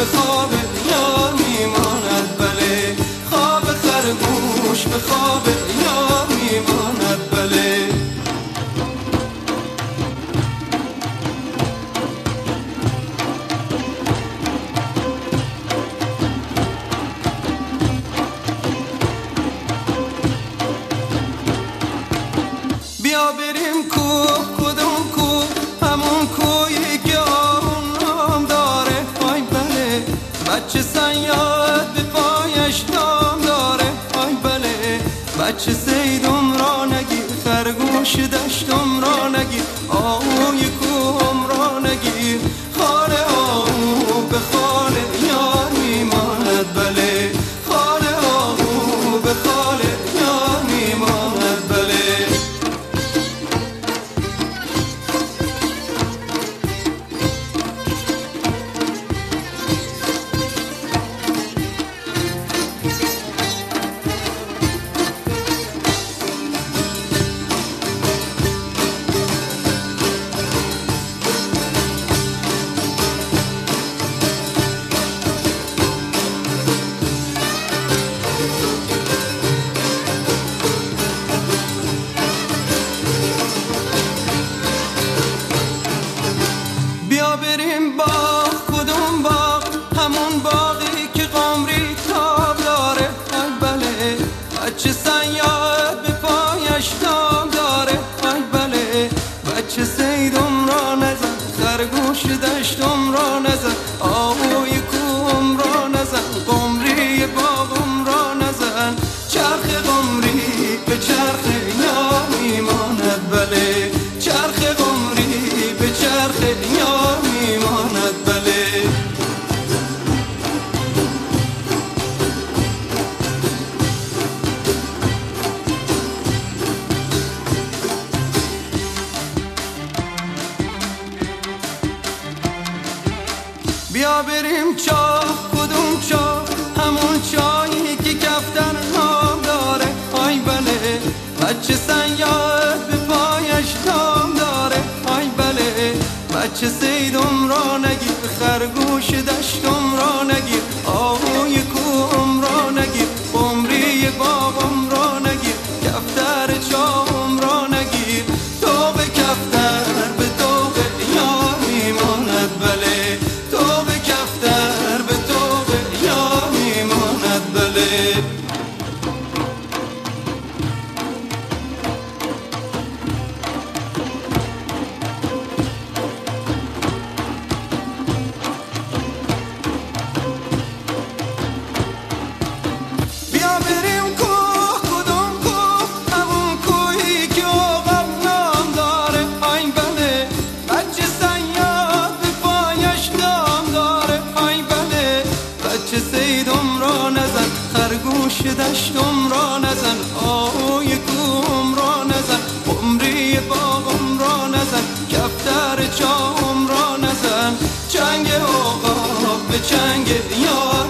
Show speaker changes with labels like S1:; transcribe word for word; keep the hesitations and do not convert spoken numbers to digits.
S1: خواب یار میماند بله، خواب خرگوش به خواب یار میماند بله. بیا بریم کوه، کدوم کوه؟ همون کوهی که آهون نام داره. آی بله بچه صیاد به پایش دام داره. آی بله بچه صیدم را نگیر، خرگوش دشتم را نگیر، آهوی کوهم را نگیر. خاله آهو به خاله یار میماند بله، خاله آهو به خاله یار میماند بله. بیا بریم باغ، کدوم باغ؟ همون باغی که قمری تاب داره. آی بله بچه صیاد به پایش دام داره. آی بله بچه صیدم را نزن، خرگوش دشتم را نزن، آهوی کوهم را نزن، قمری باغم را نزن. چرخ قمری به چرخ یار میماند بله، چرخ قمری به چرخ یار میماند بله. بیا بریم چاه، کدوم چاه؟ همون چاهی که کفتر نام داره. آی بله بچه صیاد به پایش دام داره. آی بله بچه صیدم را نگیر، خرگوش دشتم را نگیر، آهوی کوهم را نگیر، قمری باغم را نگیر، کفتر چاهم را نگیر. توق کفتر به توق یار میماند بله، توق کفتر به توق یار میماند بله. بیا بریم کوه، کدوم کوه؟ همون کوهی که عقب نام داره. آی بله بچه صیاد به پایش دام داره. آی بله بچه صیدم را نزن، خرگوش دشتم را نزن، آهوی کوهم را نزن، قمری باغم را نزن، کفتر چاهم را نزن. چنگ عقاب به چنگ یار